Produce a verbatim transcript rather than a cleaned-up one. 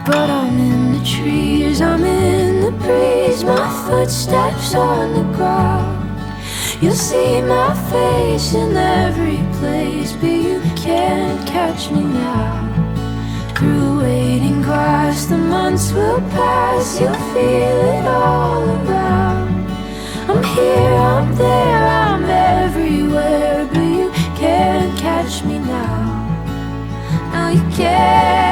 But I'm in the trees, I'm in the breeze, my footsteps on the ground. You'll see my face in every place, but you can't catch me now. Through waiting grass, the months will pass, you'll feel it all around. I'm here, I'm there, I'm everywhere, but you can't catch me now. No, you can't.